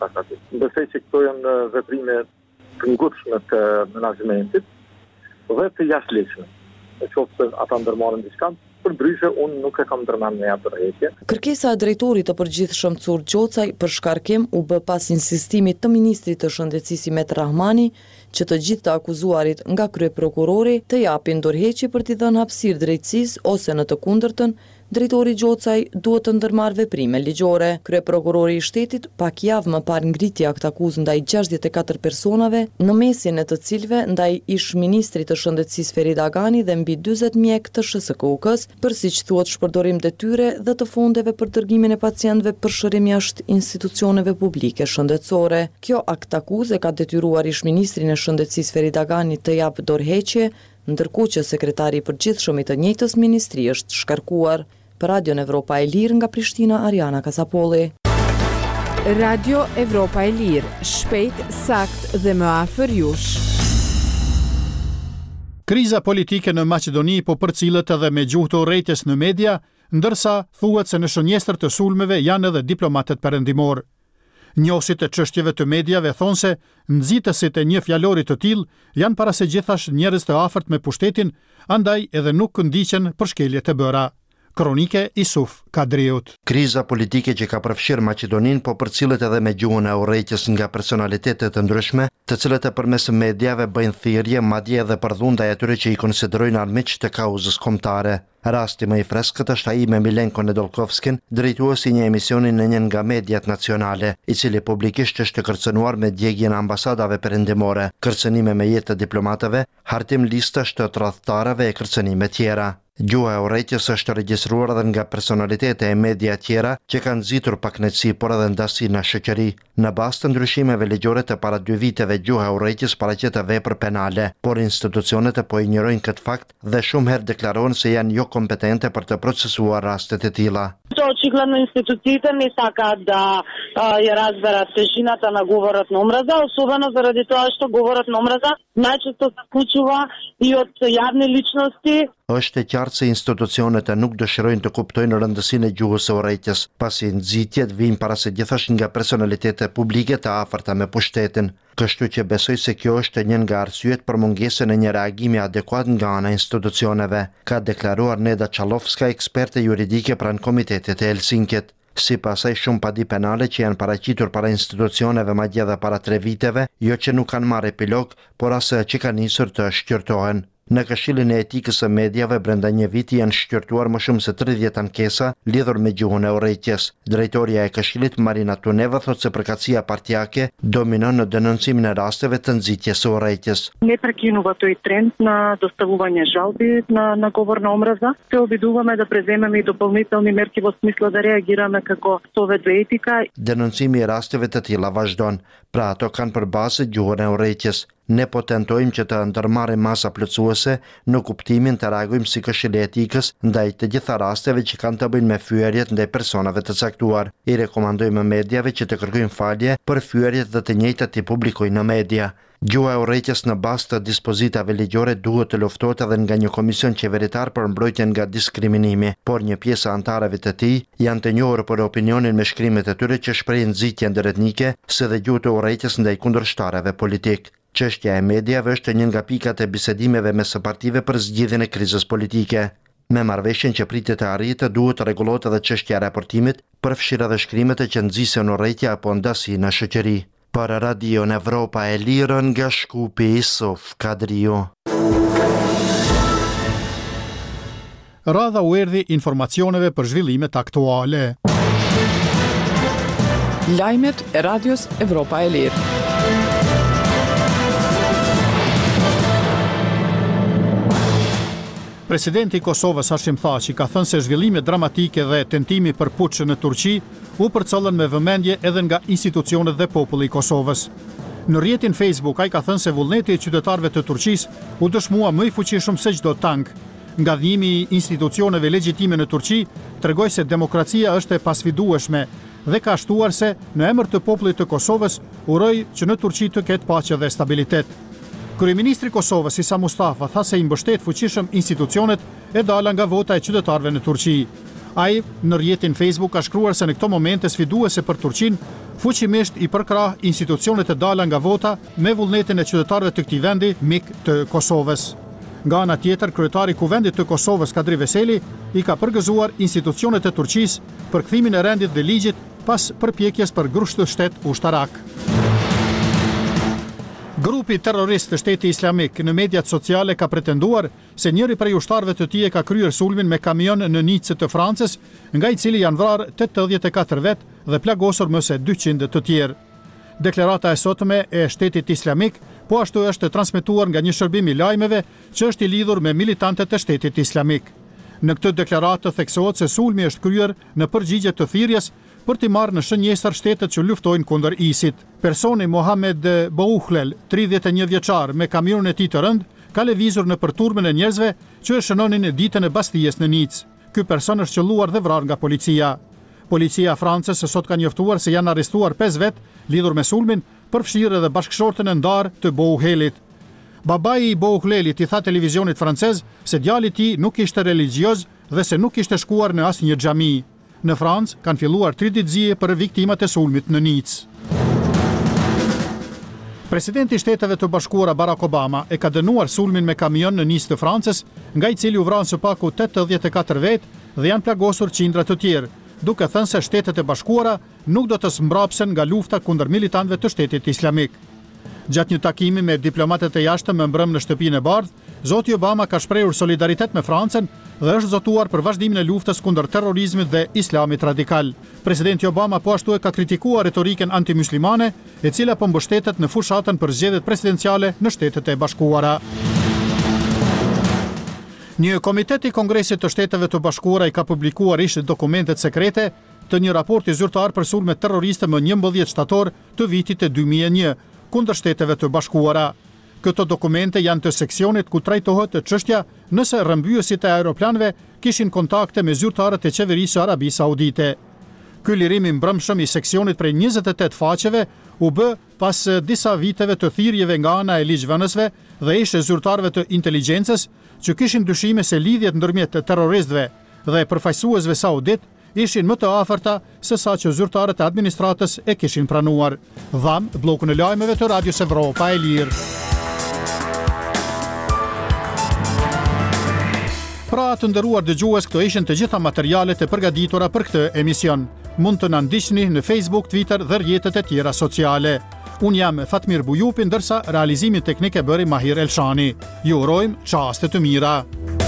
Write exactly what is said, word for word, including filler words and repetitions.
bashkëpunëtorët. Besoj se këto janë veprime të ngutshme të menaxhmentit dhe të jashtëligjshme. Nëse ata ndërmarrin diçka, përndryshe unë nuk e kam ndërmarrë në atë tërheqje. Kërkesa e drejtorit të përgjithshëm Cur Gjocaj për shkarkim u bë pas insistimit të ministrit të shëndetësisë Met Rahmani që të gjithë të akuzuarit nga kryeprokurori të japin dorëheqje për t'i dhënë hapësirë drejtësisë ose në të kundërtën drejtori Gjocaj duhet të ndërmarrë veprime ligjore. Kryeprokurori i shtetit pak javë më parë ngriti akt akuzë ndaj gjashtëdhjetë e katër personave, në mesin e të cilëve ndaj ish ministrit të shëndetësisë Ferit Agani dhe mbi dyzet mjek të S S K U K-s, për siç thuhet shpërdorim detyre dhe të fondeve për dërgimin e pacientëve për shërim jashtë institucioneve publike shëndetësore. Kjo akt akuzë ka detyruar ish ministrin e shëndetësisë Ferit Agani të japë dorëheqje, ndërkohë që sekretari i përgjithshëm i të njëjtës ministri është shkarkuar. Për Radio Evropa e Lirë nga Prishtina, Ariana Kasapolli. Radio Evropa e Lirë, shpejt, sakt dhe më afër jush. Kriza politike në Maqedoni po përcillet edhe me gjuhë të urrëties në media, ndërsa thuhet se në shënjestër të sulmeve janë edhe diplomatët perëndimor. Njohësit e çështjeve të mediave thonë se nxitësit e një fjalorit të tillë janë para se gjithash njerëz të afërt me pushtetin, andaj edhe nuk ndiqen për shkeljet e bëra. Kronike Isuf Kadriut. Kriza politike që ka përfshirë Maqedoninë po përcillet edhe me gjuhën e urrëties nga personalitete të ndryshme, të cilët e përmes mediave bëjnë thirrje, madje edhe përdhun ndaj atyre që i konsiderojnë armiq të kauzës kombëtare. Rasti më i freskët është ai me Milenko Nedolkovskin, drejtuesi i një emisioni në një nga mediat nacionale, i cili publikisht është kërcënuar me djegjen e ambasadave perëndimore, kërcënime me jetë të diplomatëve, hartim listash të tradhtarëve e kërcënime tjera. Gjuha e urrëties është regjistruar edhe nga personalitete e media tjera që kanë nxitur pakënaqësi por edhe ndasi në shoqëri. Në bazë të ndryshimeve ligjore të para dy viteve, gjuha e urrëties paraqet vepër penale, por institucionet e po injorojnë këtë fakt dhe shumë herë deklarojnë se janë jo kompetente për të procesuar rastet e tilla. Очигледно институциите не сакаат да ја разберат тежината на говорот на омраза, особено заради тоа што говорот на омраза најчесто се случува и од јавни личности. Është e qartë se institucionet e nuk dëshirojnë të kuptojnë rëndësinë e gjuhës së urrëties, pasi nxitjet vijnë para se gjithash nga personalitete publike të afërta me pushtetin. Kështu që besoj se kjo është një nga arsyet për mungesën e një reagimi adekuat nga ana e institucioneve, ka deklaruar Neda Çalovska, eksperte juridike pranë Komitetit e Helsinkit. Sipas saj, shumë padi penale që janë paraqitur para institucioneve madje edhe para tre viteve, jo që nuk kanë marrë epilog, por as që kanë nisur të shqyrtohen. Në Këshillin e Etikës së Mediave brenda një viti janë shqyrtuar më shumë se tridhjetë ankesa lidhur me gjuhën e urrëties. Drejtoria e Këshillit Marina Tuneva thotë se përkatësia partijake dominon në denoncimin e rasteve të nxitjes së urrëties. Не прекинува тој тренд на доставување жалби на на говор на омраза. Се обидуваме да преземеме и дополнителни мерки во смисла да реагираме како Совет за етика. Denoncimi i rasteve të tilla vazhdon, pra ato kanë për bazë gjuhën e urrëties. Ne po tentojmë që të ndërmarrim masa plotësuese në kuptimin të reagojmë si Këshilli i Etikës ndaj të gjitha rasteve që kanë të bëjnë me fyerjet ndaj personave të caktuar. I rekomandojmë mediave që të kërkojnë falje për fyerjet dhe të njëjtat të publikojnë në media. Gjuha e urrëties në bazë të dispozitave ligjore duhet të luftohet edhe nga një komision qeveritar për mbrojtjen nga diskriminimi, por një pjesë e antarëve të tij janë të njohur për opinionin me shkrimet e tyre që shprehin nxitje ndërretnike, si dhe gjuhë të urrëties ndaj kundërshtarëve politik. Çështja e mediave është një nga pikat e bisedimeve mes së partive për zgjidhjen e krizës politike. Me marrëveshjen që pritet të arritë, duhet të rregullohet edhe çështja e raportimit, përfshirë edhe shkrimet që nxisen urrëtia apo ndasi në shoqëri. Për Radio Evropa e Lirë nga Shkupi, Isuf Kadriu. Radha u erdhi informacioneve për zhvillimet aktuale. Lajmet e Radios Evropa e Lirë. Presidenti i Kosovës Hashim Thaçi ka thënë se zhvillimet dramatike dhe tentimi për puç në Turqi u përcollën me vëmendje edhe nga institucionet dhe populli i Kosovës. Në rrjetin Facebook ai ka thënë se vullneti i qytetarëve të Turqisë u dëshmua më i fuqishëm se çdo tank. Ngadhnimi i institucioneve legjitime në Turqi tregoi se demokracia është e pasfidueshme dhe ka shtuar se në emër të popullit të Kosovës uroi që në Turqi të ketë paqe dhe stabilitet. Kryeministri i Kosovës Isa Mustafa tha se i mbështet fuqishëm institucionet e dala nga vota e qytetarëve në Turqi. Ai në rrjetin Facebook ka shkruar se në këto momente sfiduese për Turqinë, fuqimisht i përkrah institucionet e dala nga vota me vullnetin e qytetarëve të këtij vendi mik të Kosovës. Nga ana tjetër, kryetari i Kuvendit të Kosovës Kadri Veseli i ka përgëzuar institucionet e Turqisë për kthimin e rendit dhe ligjit pas përpjekjes për grushtë shtet ushtarak. Grupi terrorist të Shteti Islamik në mediat sociale ka pretenduar se njëri prej ushtarëve të tij ka kryer sulmin me kamion në Nicë të Francës, nga i cili janë vrarë tetëdhjetë e katër vet dhe plagosur më se dyqind të tjerë. Deklarata e sotme e Shtetit Islamik po ashtu është transmetuar nga një shërbim i lajmeve që është i lidhur me militantët e Shtetit Islamik. Në këtë deklaratë theksohet se sulmi është kryer në përgjigje të thirrjes për t'i marrë në shënjestër shtetet që luftojnë kundër ISIT. Personi Mohamed Bouhlel, tridhjetë e një vjeçar, me kamionin e tij të rënd, ka lëvizur nëpër turmën e njerëzve që e shënonin ditën e Bastijes në Nicë. Ky person është qelluar dhe vrarë nga policia. Policia e Francës sot ka njoftuar se janë arrestuar pesë vet lidhur me sulmin, përfshirë edhe bashkëshortën e ndarë të Bouhlelit. Babai i Bouhlelit i tha televizionit francez se djali i tij nuk ishte religjioz dhe se nuk ishte shkuar në asnjë xhami. Në Francë kanë filluar triditëzie për viktimat e sulmit në Nicë. Presidenti i Shteteve të Bashkuara Barack Obama e ka dënuar sulmin me kamion në Nicë të Francës, nga i cili u vranë së paku tetëdhjetë e katër vet dhe janë plagosur qindra të tjerë, duke thënë se Shtetet e Bashkuara nuk do të smbrapsen nga lufta kundër militantëve të Shtetit Islamik. Gjatë një takimi me diplomatët e jashtëm më mbrëm në Shtëpinë e Bardhë, zoti Obama ka shprehur solidaritet me Francën dhe është zotuar për vazhdimin e luftës kundër terrorizmit dhe islamit radikal. Presidenti Obama po ashtu e ka kritikuar retoriken antimuslimane, e cila po mbështetet në fushatën për zgjedhjet presidenciale në Shtetet e Bashkuara. Një komitet i Kongresit të Shteteve të Bashkuara i ka publikuar ish dokumentet sekrete të një raporti zyrtar për sulmet terroriste më njëmbëdhjetë shtator të vitit e dy mijë e një kundër Shteteve të Bashkuara. Këto dokumente janë të seksionit ku trajtohet të çështja nëse rrëmbyesit e aeroplanëve kishin kontakte me zyrtarët e qeverisë së Arabisë Saudite. Ky lirim i mbrëmshëm i seksionit prej njëzet e tetë faqeve u bë pas disa viteve të thirrjeve nga ana e ligjvënësve dhe ish zyrtarëve të inteligjencës që kishin dyshime se lidhjet ndërmjet terroristëve dhe përfaqësuesve saudit ishin më të afërta se sa që zyrtarët e administratës e kishin pranuar. Dham, bllokun e lajmeve të Radios Evropa e Lirë. Pra të nderuar dëgjues, këto ishin të gjitha materialet e përgatitura për këtë emision. Mund të na ndiqni në Facebook, Twitter dhe rrjetet e tjera sociale. Unë jam Fatmir Bujupi, ndërsa realizimin teknik e bëri Mahir Elshani. Ju urojmë çaste të mira.